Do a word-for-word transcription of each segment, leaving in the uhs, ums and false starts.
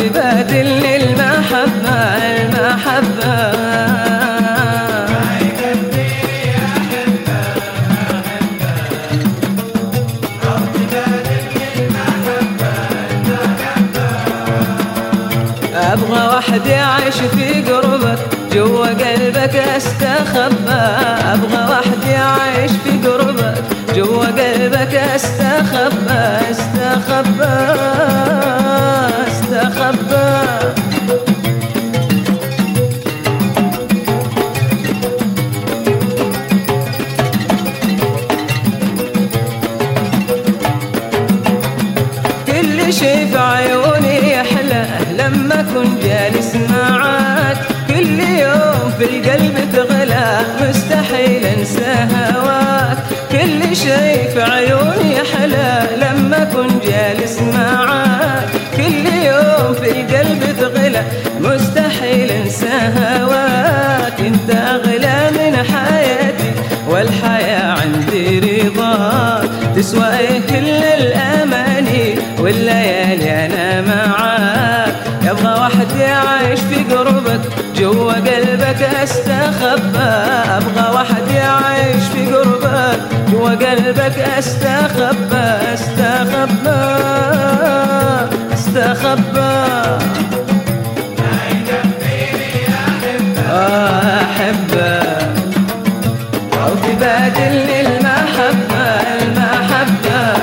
تبادل المحبة المحبة. أبغى واحد يعيش في قربك جوا قلبك استخبى. أبغى واحد يعيش في قربك جوا قلبك استخبى استخبى استخبى. كل شي في عيوني يحلى لما كن جالس معاك. كل يوم في القلب تغلى مستحيل انسى هواك. كل شي في عيوني يحلى لما كن جالس معاك. كل يوم في القلب تغلى مستحيل انسى هواك. انت اغلى من حياتي والحياة عندي رضاك. تسوى كل الاماني والليالي انا معاك. يبغى واحد يعيش في قربك جوا قلبك استخبى. ابغى واحد يعيش في قربك جوا قلبك استخبى استخبى استخبى. احبك او تبادل المحبة المحبة.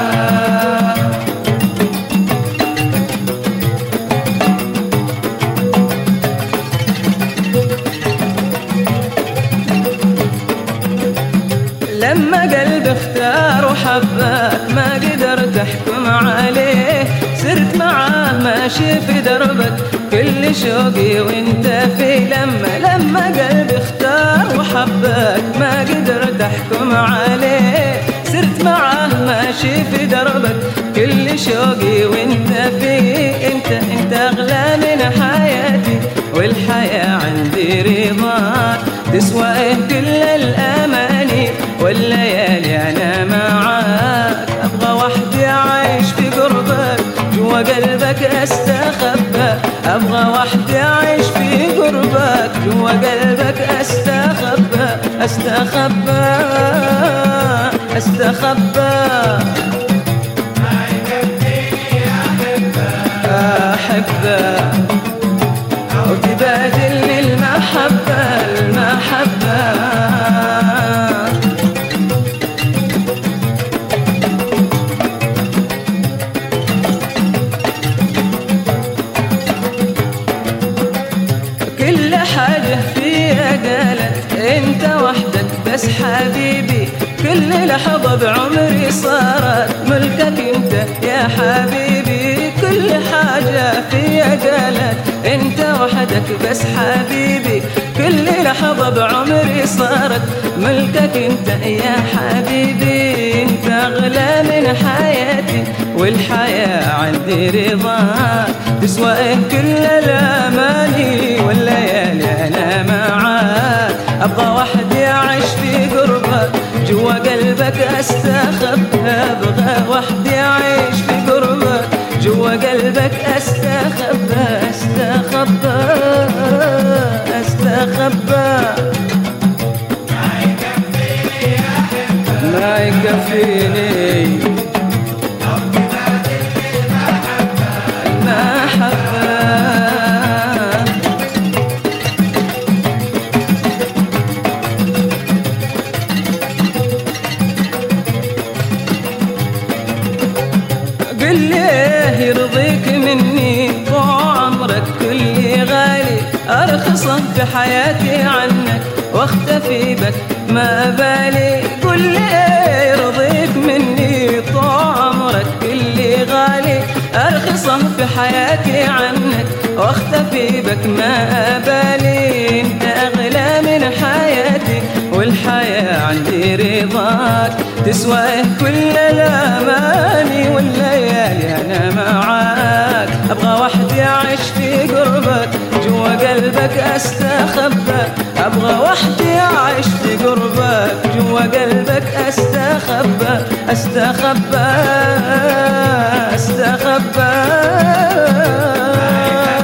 لما قلبي اختار وحبك ما قدرت احكم عليه. صرت معاه ماشي في دربك كل شوقي وانت في. لما لما قلبي اختار وحبك ما قدرت احكم عليه. صرت معاه ماشي في دربك كل شوقي وانت في. انت انت اغلى من حياتي والحياة عندي رضاك. تسوى كل الاماني والليالي انا معاك. ابغى واحد يعيش في قربك جوا قلبك استخبى. ابغى واحد يعيش في قربك جوا قلبك استخبى استخبى استخبى. احبك او تبادل المحبة المحبة. كل حاجة فيها قالت انت وحدك بس حبيبي. كل لحظة بعمري صارت ملكك انت يا حبيبي. كل حاجة فيها قالت انت وحدك بس حبيبي. كل لحظة بعمري صارت ملكك انت يا حبيبي. انت اغلى من حياتي والحياة عندي رضاك. تسوى كل الاماني والليالي انا معاك. ابغى واحد يعيش في قربك جوا قلبك استخبى. ابغى واحد يعيش في قربك جوا قلبك استخبى استخبى استخبى. ما يكفيني المحبة. قل ليه يرضيك مني طول عمرك كل غالي. ارخصه في حياتي عنك واختفي بك ما بالي. قل ليه يرضيك مني طول عمرك كل غالي. ارخصه في حياتي عنك واختفي بك ما بالي. انت اغلى من حياتي والحياة عندي رضاك. تسوى كل الاماني والليالي انا معاك. ابغى واحد يعيش في قربك جوا قلبك استخبى. ابغى واحد يعيش في قربك جوا قلبك استخبى استخبى استخبى.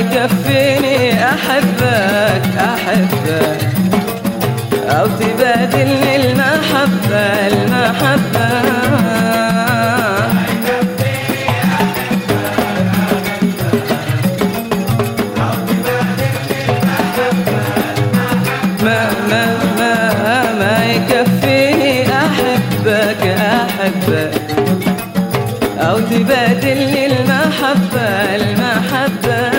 يكفيني أحبك أحبك أو تبادلني المحبة المحبة. ما ما ما ما يكفيني أحبك أحبك أو تبادلني المحبة المحبة.